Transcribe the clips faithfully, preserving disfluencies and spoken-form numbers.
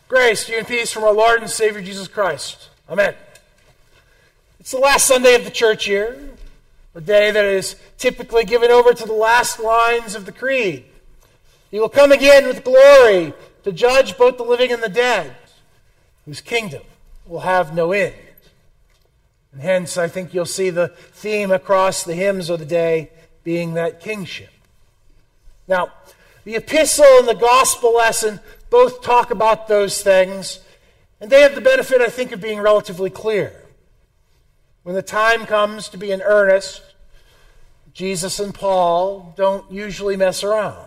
Grace to you and peace from our Lord and Savior Jesus Christ. Amen. It's the last Sunday of the church year, a day that is typically given over to the last lines of the creed. He will come again with glory to judge both the living and the dead, whose kingdom will have no end. And hence, I think you'll see the theme across the hymns of the day being that kingship. Now, the epistle and the gospel lesson both talk about those things, and they have the benefit, I think, of being relatively clear. When the time comes to be in earnest, Jesus and Paul don't usually mess around.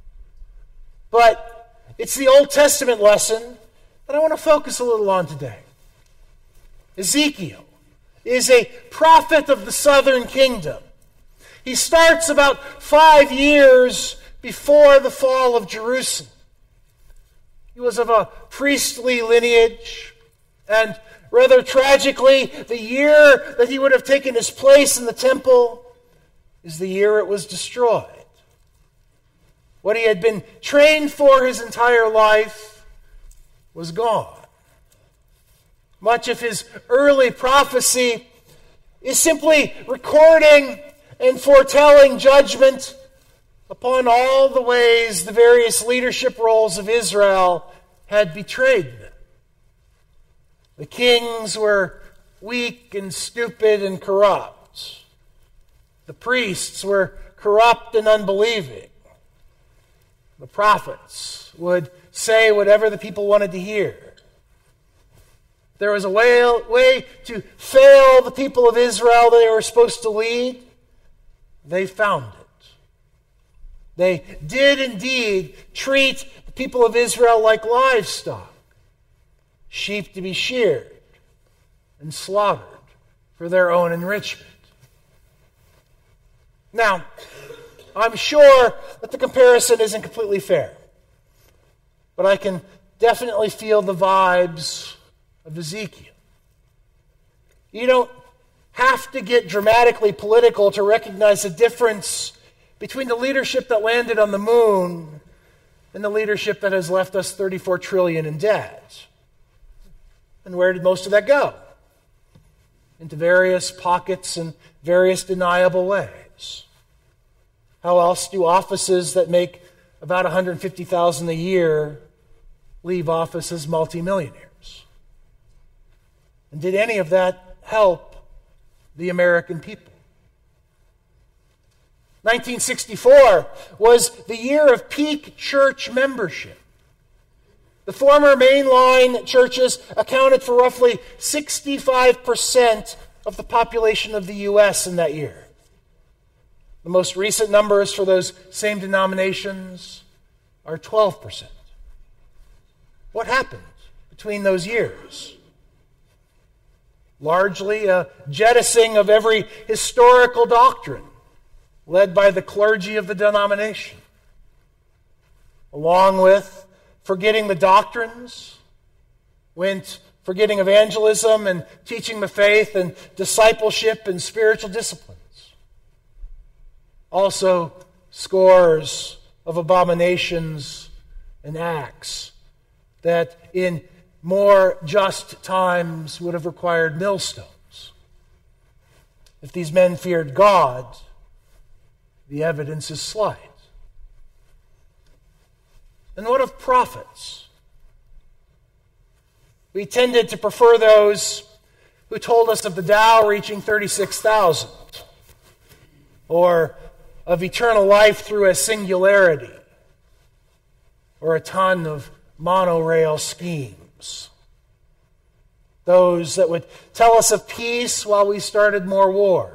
But it's the Old Testament lesson that I want to focus a little on today. Ezekiel is a prophet of the southern kingdom. He starts about five years before the fall of Jerusalem. He was of a priestly lineage, and rather tragically, the year that he would have taken his place in the temple is the year it was destroyed. What he had been trained for his entire life was gone. Much of his early prophecy is simply recording and foretelling judgment upon all the ways the various leadership roles of Israel had betrayed them. The kings were weak and stupid and corrupt. The priests were corrupt and unbelieving. The prophets would say whatever the people wanted to hear. There was a way, way to fail the people of Israel that they were supposed to lead. They found it. They did indeed treat the people of Israel like livestock, sheep to be sheared and slaughtered for their own enrichment. Now, I'm sure that the comparison isn't completely fair, but I can definitely feel the vibes of Ezekiel. You don't have to get dramatically political to recognize the difference between the leadership that landed on the moon and the leadership that has left us thirty-four trillion dollars in debt. And where did most of that go? Into various pockets and various deniable ways. How else do offices that make about one hundred fifty thousand dollars a year leave office as multimillionaires? And did any of that help the American people? nineteen sixty-four was the year of peak church membership. The former mainline churches accounted for roughly sixty-five percent of the population of the U S in that year. The most recent numbers for those same denominations are twelve percent. What happened between those years? Largely a jettisoning of every historical doctrine led by the clergy of the denomination, along with forgetting the doctrines, went forgetting evangelism and teaching the faith and discipleship and spiritual disciplines. Also, scores of abominations and acts that in more just times would have required millstones. If these men feared God, the evidence is slight. And what of prophets? We tended to prefer those who told us of the Dow reaching thirty-six thousand, or of eternal life through a singularity, or a ton of monorail schemes. Those that would tell us of peace while we started more wars.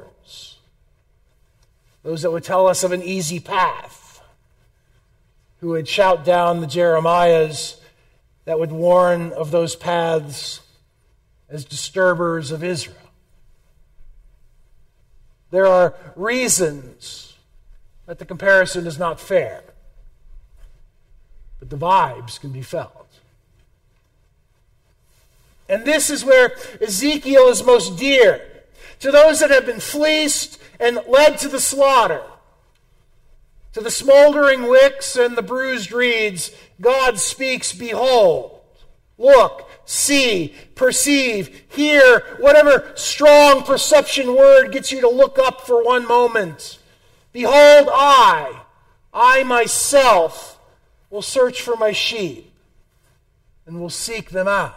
Those that would tell us of an easy path, who would shout down the Jeremiahs that would warn of those paths as disturbers of Israel. There are reasons that the comparison is not fair, but the vibes can be felt. And this is where Ezekiel is most dear to those that have been fleeced and led to the slaughter. To the smoldering wicks and the bruised reeds, God speaks, "Behold, look, see, perceive, hear, whatever strong perception word gets you to look up for one moment. Behold, I, I myself, will search for my sheep and will seek them out.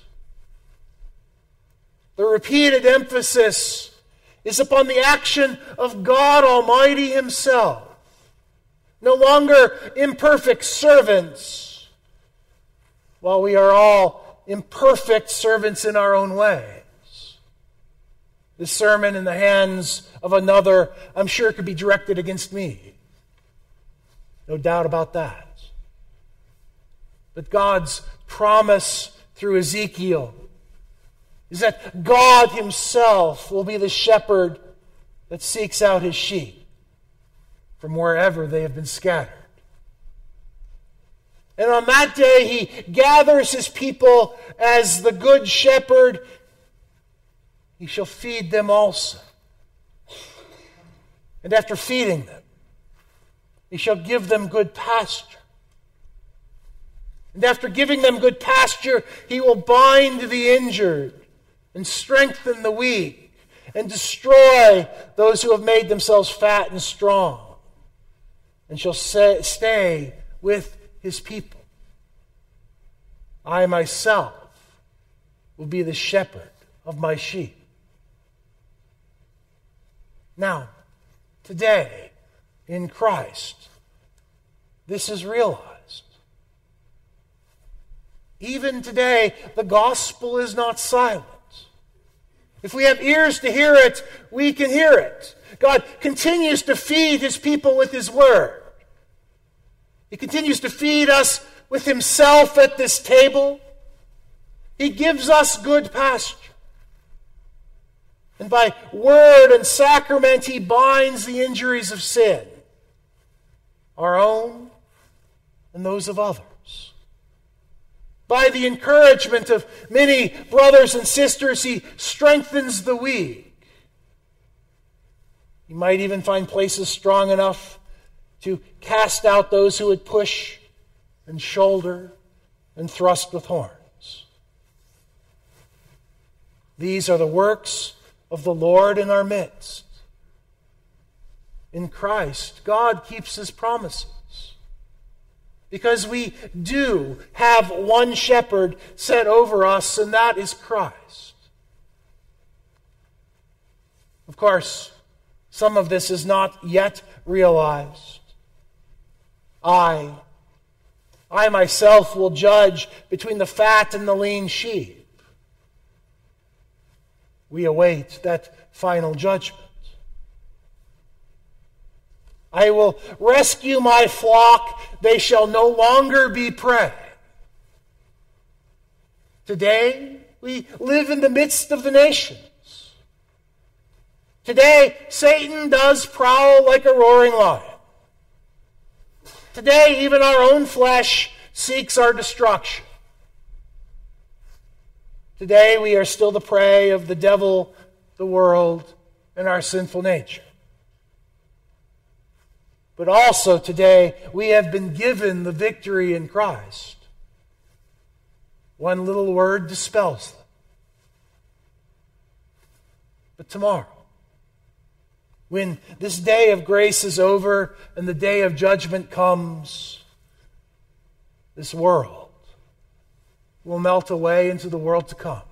The repeated emphasis is upon the action of God Almighty Himself. No longer imperfect servants, while we are all imperfect servants in our own ways. This sermon in the hands of another, I'm sure, could be directed against me. No doubt about that. But God's promise through Ezekiel is that God Himself will be the shepherd that seeks out His sheep from wherever they have been scattered. And on that day, He gathers His people as the good shepherd. He shall feed them also. And after feeding them, He shall give them good pasture. And after giving them good pasture, He will bind the injured and strengthen the weak and destroy those who have made themselves fat and strong, and shall say, stay with His people. I myself will be the shepherd of my sheep. Now, today, in Christ, this is realized. Even today, the gospel is not silent. If we have ears to hear it, we can hear it. God continues to feed His people with His word. He continues to feed us with Himself at this table. He gives us good pasture. And by word and sacrament, He binds the injuries of sin, our own and those of others. By the encouragement of many brothers and sisters, He strengthens the weak. He might even find places strong enough to cast out those who would push and shoulder and thrust with horns. These are the works of the Lord in our midst. In Christ, God keeps His promises. Because we do have one shepherd set over us, and that is Christ. Of course, some of this is not yet realized. I, I myself will judge between the fat and the lean sheep. We await that final judgment. I will rescue my flock, they shall no longer be prey. Today, we live in the midst of the nations. Today, Satan does prowl like a roaring lion. Today, even our own flesh seeks our destruction. Today, we are still the prey of the devil, the world, and our sinful nature. But also today, we have been given the victory in Christ. One little word dispels them. But tomorrow, when this day of grace is over and the day of judgment comes, this world will melt away into the world to come.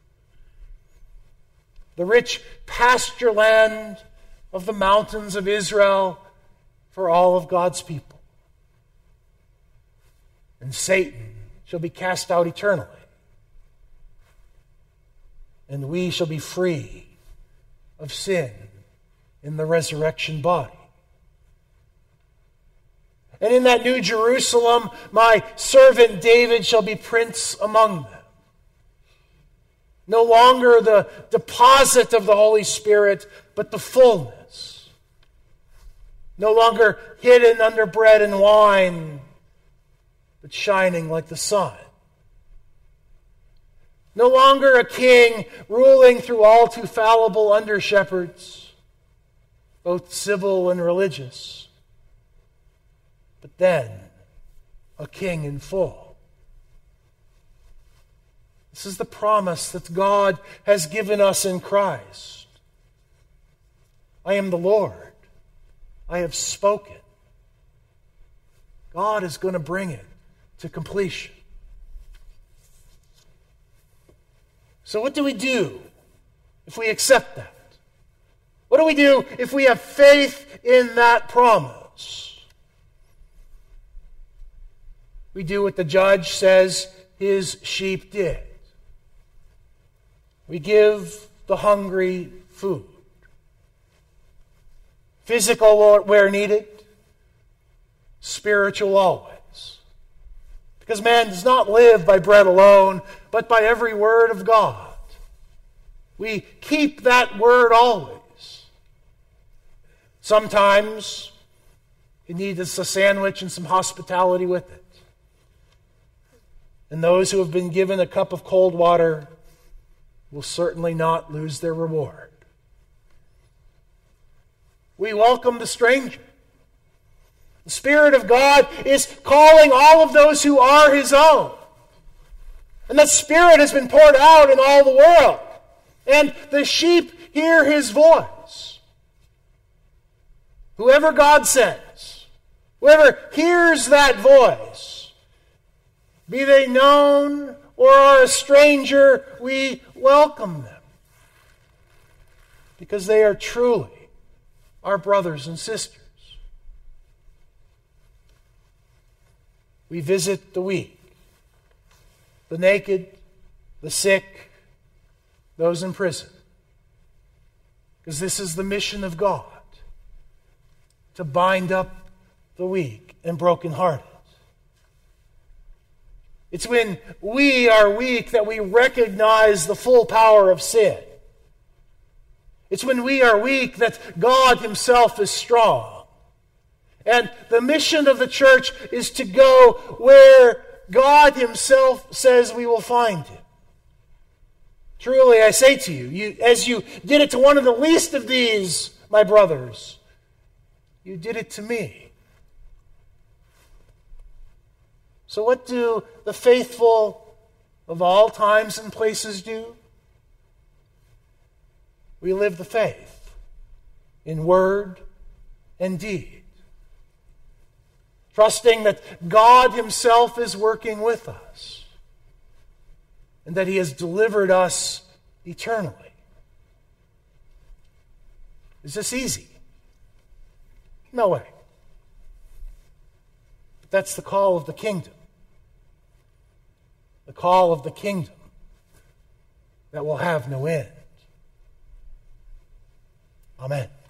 The rich pasture land of the mountains of Israel for all of God's people. And Satan shall be cast out eternally. And we shall be free of sin in the resurrection body. And in that new Jerusalem, my servant David shall be prince among them. No longer the deposit of the Holy Spirit, but the fullness. No longer hidden under bread and wine, but shining like the sun. No longer a king ruling through all too fallible under-shepherds, both civil and religious, but then a king in full. This is the promise that God has given us in Christ. I am the Lord. I have spoken. God is going to bring it to completion. So what do we do if we accept that? What do we do if we have faith in that promise? We do what the judge says his sheep did. We give the hungry food. Physical where needed, spiritual always. Because man does not live by bread alone, but by every word of God. We keep that word always. Sometimes it needs a sandwich and some hospitality with it. And those who have been given a cup of cold water will certainly not lose their reward. We welcome the stranger. The Spirit of God is calling all of those who are His own. And that Spirit has been poured out in all the world. And the sheep hear His voice. Whoever God sends, whoever hears that voice, be they known or are a stranger, we welcome them. Because they are truly our brothers and sisters. We visit the weak, the naked, the sick, those in prison. Because this is the mission of God, to bind up the weak and brokenhearted. It's when we are weak that we recognize the full power of sin. It's when we are weak that God Himself is strong. And the mission of the church is to go where God Himself says we will find Him. Truly, I say to you, you, as you did it to one of the least of these, my brothers, you did it to me. So what do the faithful of all times and places do? We live the faith in word and deed, trusting that God Himself is working with us and that He has delivered us eternally. Is this easy? No way. But that's the call of the kingdom. The call of the kingdom that will have no end. Amen.